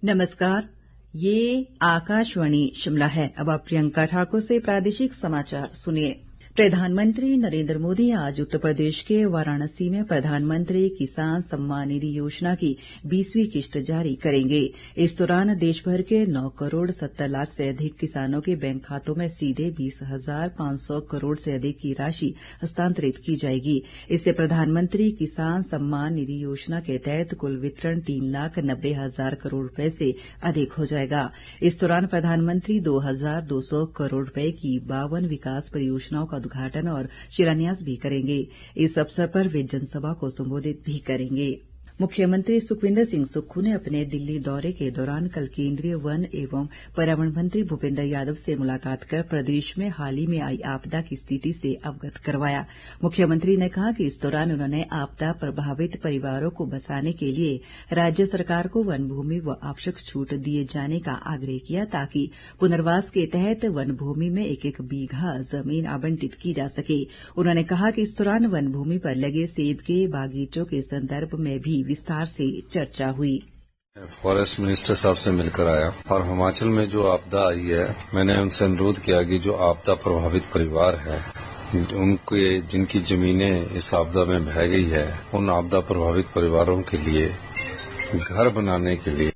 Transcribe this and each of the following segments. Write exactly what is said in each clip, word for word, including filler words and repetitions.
नमस्कार, ये आकाशवाणी शिमला है। अब आप प्रियंका ठाकुर से प्रादेशिक समाचार सुनिए। प्रधानमंत्री नरेंद्र मोदी आज उत्तर प्रदेश के वाराणसी में प्रधानमंत्री किसान सम्मान निधि योजना की बीसवीं किश्त जारी करेंगे। इस दौरान देशभर के नौ करोड़ सत्तर लाख से अधिक किसानों के बैंक खातों में सीधे बीस हजार पांच सौ करोड़ से अधिक की राशि हस्तांतरित की जाएगी। इससे प्रधानमंत्री किसान सम्मान निधि योजना के तहत कुल वितरण तीन लाख नब्बे हजार करोड़ रुपए से अधिक हो जाएगा। इस दौरान प्रधानमंत्री दो हजार दो सौ करोड़ रुपए की बावन विकास परियोजनाओं का उद्घाटन और शिलान्यास भी करेंगे। इस अवसर पर वे जनसभा को संबोधित भी करेंगे। मुख्यमंत्री सुखविंदर सिंह सुक्खू ने अपने दिल्ली दौरे के दौरान कल केंद्रीय वन एवं पर्यावरण मंत्री भूपेंद्र यादव से मुलाकात कर प्रदेश में हाल ही में आई आपदा की स्थिति से अवगत करवाया। मुख्यमंत्री ने कहा कि इस दौरान उन्होंने आपदा प्रभावित परिवारों को बसाने के लिए राज्य सरकार को वन भूमि व आवश्यक छूट दिए जाने का आग्रह किया, ताकि पुनर्वास के तहत वन भूमि में एक एक बीघा जमीन आवंटित की जा सके। उन्होंने कहा कि इस दौरान वन भूमि पर लगे सेब के बागीचों के संदर्भ में भी विस्तार से चर्चा हुई। फॉरेस्ट मिनिस्टर साहब से मिलकर आया और हिमाचल में जो आपदा आई है, मैंने उनसे अनुरोध किया कि जो आपदा प्रभावित परिवार है, उनके जिनकी जमीनें इस आपदा में बह गई है, उन आपदा प्रभावित परिवारों के लिए घर बनाने के लिए।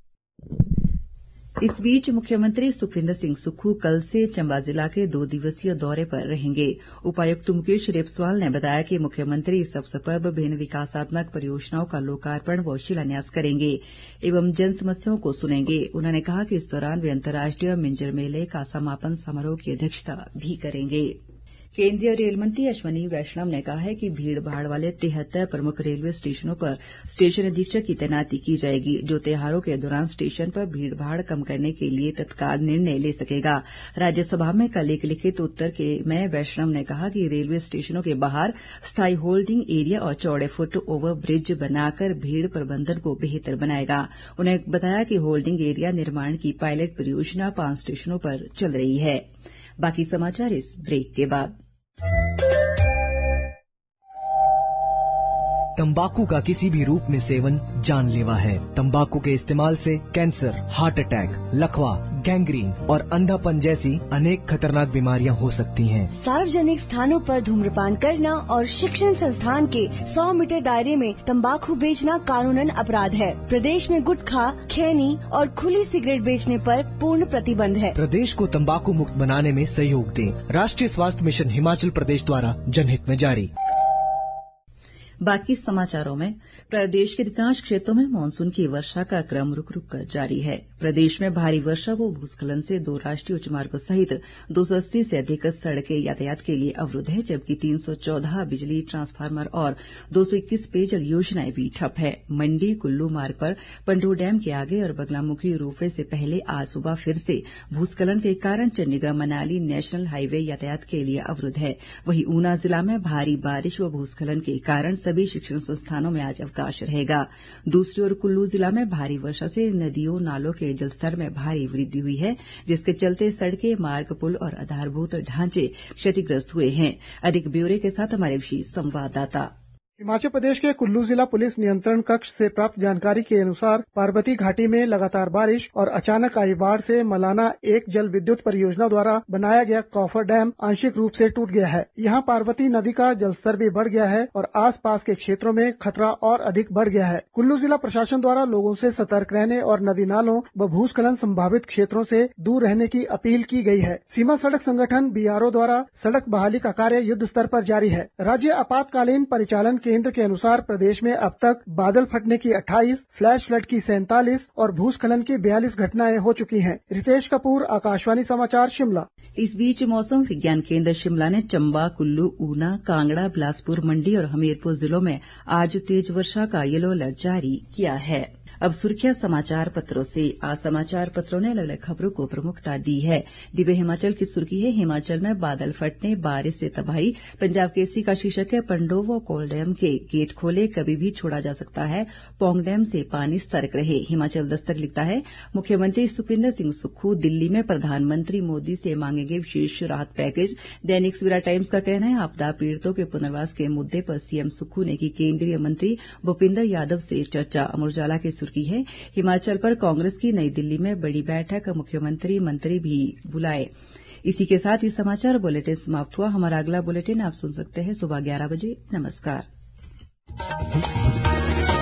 इस बीच मुख्यमंत्री सुखविंदर सिंह सुक्खू कल से चंबा जिला के दो दिवसीय दौरे पर रहेंगे। उपायुक्त मुकेश रेपस्वाल ने बताया कि मुख्यमंत्री इस अवसर पर विभिन्न विकासात्मक परियोजनाओं का लोकार्पण व शिलान्यास करेंगे एवं जन समस्याओं को सुनेंगे। उन्होंने कहा कि इस दौरान वे अंतर्राष्ट्रीय मिंजर मेले का समापन समारोह की अध्यक्षता भी करेंगे। केंद्रीय रेल मंत्री अश्वनी वैष्णव ने कहा है कि भीड़ भाड़ वाले तिहत्तर प्रमुख रेलवे स्टेशनों पर स्टेशन अधीक्षक की तैनाती की जाएगी, जो त्योहारों के दौरान स्टेशन पर भीड़ भाड़ कम करने के लिए तत्काल निर्णय ले सकेगा। राज्यसभा में कल एक लिखित उत्तर में वैष्णव ने कहा कि रेलवे स्टेशनों के बाहर स्थायी होल्डिंग एरिया और चौड़े फुट ओवर ब्रिज बनाकर भीड़ प्रबंधन को बेहतर बनाएगा। उन्होंने बताया कि होल्डिंग एरिया निर्माण की पायलट परियोजना पांच स्टेशनों पर चल रही है। बाकी समाचार इस ब्रेक के बाद। तंबाकू का किसी भी रूप में सेवन जानलेवा है। तंबाकू के इस्तेमाल से कैंसर, हार्ट अटैक, लकवा, गैंग्रीन और अंधापन जैसी अनेक खतरनाक बीमारियां हो सकती हैं। सार्वजनिक स्थानों पर धूम्रपान करना और शिक्षण संस्थान के सौ मीटर दायरे में तंबाकू बेचना कानूनन अपराध है। प्रदेश में गुटखा, खैनी और खुली सिगरेट बेचने पर पूर्ण प्रतिबंध है। प्रदेश को तंबाकू मुक्त बनाने में सहयोग दें। राष्ट्रीय स्वास्थ्य मिशन हिमाचल प्रदेश द्वारा जनहित में जारी। बाकी समाचारों में, प्रदेश के अधिकांश क्षेत्रों में मानसून की वर्षा का क्रम रुक रुक कर जारी है। प्रदेश में भारी वर्षा व भूस्खलन से दो राष्ट्रीय उच्च मार्गों सहित दो सौ अस्सी से अधिक सड़कें यातायात के लिए अवरुद्ध है, जबकि तीन सौ चौदह बिजली ट्रांसफार्मर और दो सौ इक्कीस पेयजल योजनाएं भी ठप है। मंडी कुल्लू मार्ग पर पंडोह डैम के आगे और बगलामुखी रोपवे से पहले आज सुबह फिर से भूस्खलन के कारण चंडीगढ़ मनाली नेशनल हाईवे यातायात के लिए अवरुद्ध है। वहीं ऊना जिला में भारी बारिश व भूस्खलन के कारण सभी शिक्षण संस्थानों में आज अवकाश रहेगा। दूसरी ओर कुल्लू जिला में भारी वर्षा से नदियों नालों के जलस्तर में भारी वृद्धि हुई है, जिसके चलते सड़कें, मार्ग, पुल और आधारभूत ढांचे क्षतिग्रस्त हुए हैं। अधिक ब्यौरे के साथ हमारे विशेष संवाददाता। हिमाचल प्रदेश के कुल्लू जिला पुलिस नियंत्रण कक्ष से प्राप्त जानकारी के अनुसार पार्वती घाटी में लगातार बारिश और अचानक आई बाढ़ से मलाना एक जल विद्युत परियोजना द्वारा बनाया गया कॉफर डैम आंशिक रूप से टूट गया है। यहाँ पार्वती नदी का जलस्तर भी बढ़ गया है और आसपास के क्षेत्रों में खतरा और अधिक बढ़ गया है। कुल्लू जिला प्रशासन द्वारा लोगों से सतर्क रहने और नदी नालों व भूस्खलन संभावित क्षेत्रों से दूर रहने की अपील की गई है। सीमा सड़क संगठन बीआरओ द्वारा सड़क बहाली का कार्य युद्ध स्तर पर जारी है। राज्य आपातकालीन परिचालन केंद्र के अनुसार प्रदेश में अब तक बादल फटने की अट्ठाईस, फ्लैश फ्लड की सैंतालीस और भूस्खलन की बयालीस घटनाएं हो चुकी हैं। रितेश कपूर, आकाशवाणी समाचार, शिमला। इस बीच मौसम विज्ञान केंद्र शिमला ने चंबा, कुल्लू, ऊना, कांगड़ा, बिलासपुर, मंडी और हमीरपुर जिलों में आज तेज वर्षा का येलो अलर्ट जारी किया है। अब सुर्खियां समाचार पत्रों से। आज समाचार पत्रों ने अलग अलग खबरों को प्रमुखता दी है। दिव्य हिमाचल की सुर्खी है, हिमाचल में बादल फटने, बारिश से तबाही। पंजाब केसरी का शीर्षक है, पंडोह व कोल डैम के गेट खोले, कभी भी छोड़ा जा सकता है, पौंग डैम से पानी सतर्क रहे। हिमाचल दस्तक लिखता है, मुख्यमंत्री सुखविंदर सिंह सुक्खू दिल्ली में प्रधानमंत्री मोदी से मांगेंगे विशेष राहत पैकेज। दैनिक सवेरा टाइम्स का कहना है, आपदा पीड़ितों के पुनर्वास के मुद्दे पर सीएम सुक्खू ने की केंद्रीय मंत्री भूपेंद्र यादव से चर्चा। अमर उजाला के सुर्खी है, हिमाचल पर कांग्रेस की नई दिल्ली में बड़ी बैठक, मुख्यमंत्री मंत्री भी बुलाए। इसी के साथ ये समाचार बुलेटिन समाप्त हुआ। हमारा अगला बुलेटिन आप सुन सकते हैं सुबह ग्यारह बजे। नमस्कार।